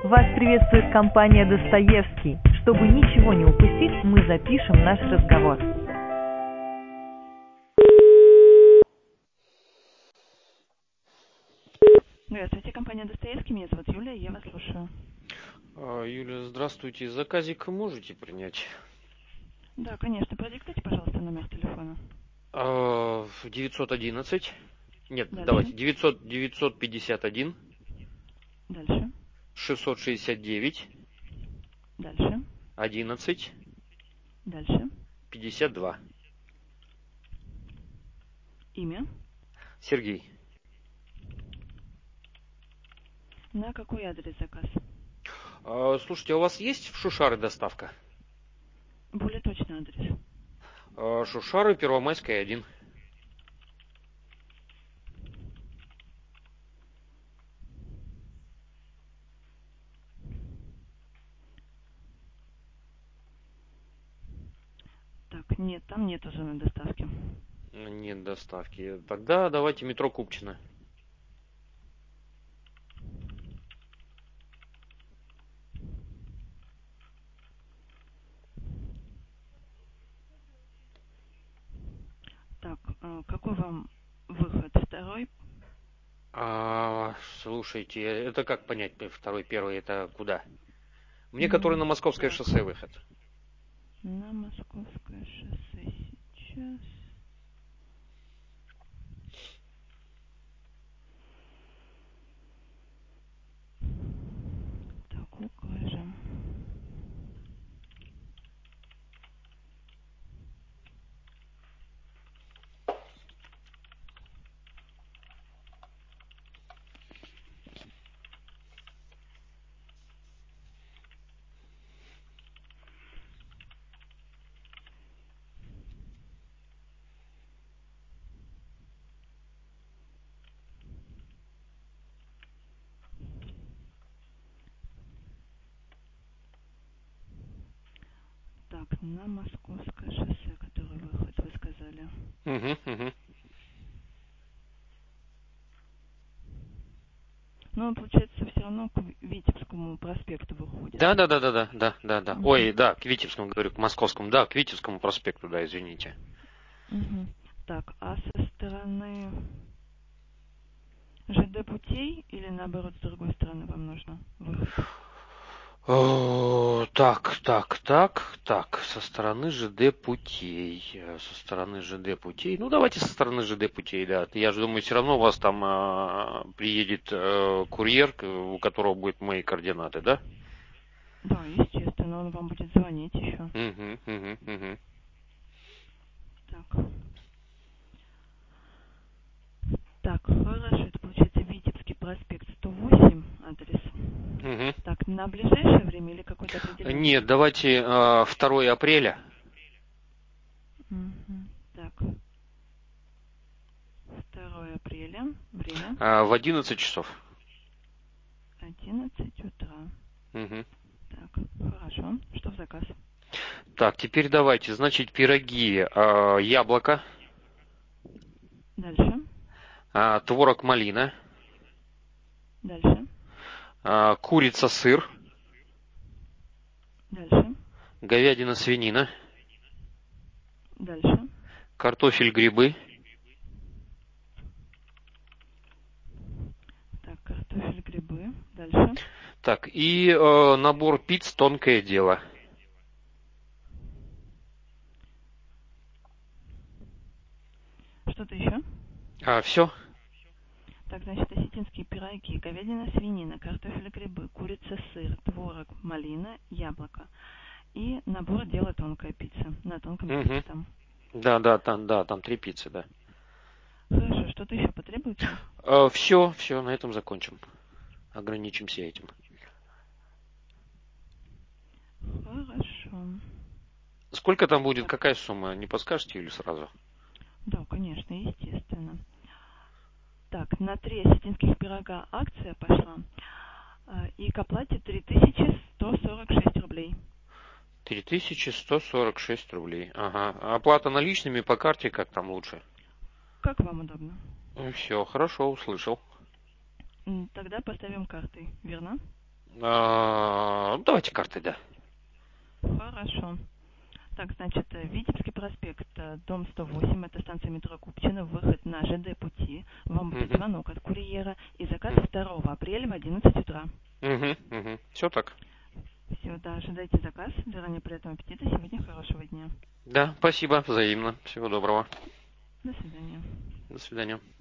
Вас приветствует компания «Достоевский». Чтобы ничего не упустить, мы запишем наш разговор. Здравствуйте, компания «Достоевский». Меня зовут Юлия, я вас слушаю. Юля, здравствуйте. Заказик можете принять? Да, конечно. Продиктуйте, пожалуйста, номер телефона. 911. Нет, Дальше. давайте. 951. Дальше. 669. Дальше. 11. Дальше. 52. Имя. Сергей. На какой адрес заказ? Слушайте, а у вас есть в Шушары доставка? Более точный адрес. Шушары, Первомайская, 1. Так, нет, там нету зоны доставки. Нет доставки. Тогда давайте метро Купчино. Так, какой вам выход? Второй? Слушайте, это как понять? Второй, первый, это куда? Мне который на Московское Так. шоссе выход. На Московское шоссе сейчас. Так, укажем. Так, на Московское шоссе, который выход, вы сказали. Угу. Но он, получается, все равно к Витебскому проспекту выходит. Да. Ой, да, к Витебскому, говорю, к Московскому. Да, к Витебскому проспекту, да, извините. Угу. Так, а со стороны ЖД путей или наоборот с другой стороны вам нужно выход? Так. Со стороны ЖД путей. Ну, давайте со стороны ЖД путей, да. Я же думаю, все равно у вас там приедет курьер, у которого будут мои координаты, да? Да, естественно, он вам будет звонить еще. Угу. Так. Так, хорошо, это получается Витебский проспект 108 адрес. Угу. Так, на ближайшее время или какой-то определенный? Нет, давайте 2 апреля. Угу. Так. 2 апреля. Время? В 11 часов. 11 утра. Угу. Так, хорошо. Что в заказ? Так, теперь давайте, значит, пироги, яблоко, Дальше. творог малина, Дальше. курица сыр, Дальше. говядина свинина, Дальше. картофель грибы, Так, картофель, грибы. Дальше. так, и набор пиц тонкое дело. Что-то еще? Все? Так, значит, осетинские пироги, говядина, свинина, картофель, грибы, курица, сыр, творог, малина, яблоко. И набор дела тонкая пицца. На тонком Угу. там. Да, там 3 пиццы, да. Хорошо, что-то еще потребуется? Все, на этом закончим. Ограничимся этим. Хорошо. Сколько там будет, Так. какая сумма, не подскажете или сразу? Да, конечно, естественно. Так, на 3 осетинских пирога акция пошла. И к оплате 3146 рублей. 3146 рублей. Ага. Оплата наличными по карте, как там лучше? Как вам удобно? Все, хорошо, услышал. Тогда поставим картой, верно? Давайте картой, да. Хорошо. Так, значит, Витебский проспект, дом 108, это станция метро Купчино, выход на ЖД пути. Вам будет звонок от курьера и заказ 2 апреля в 11 утра. Все так. Все, да, ожидайте заказ. Заранее приятного аппетита. Сегодня хорошего дня. Да, спасибо, взаимно. Всего доброго. До свидания. До свидания.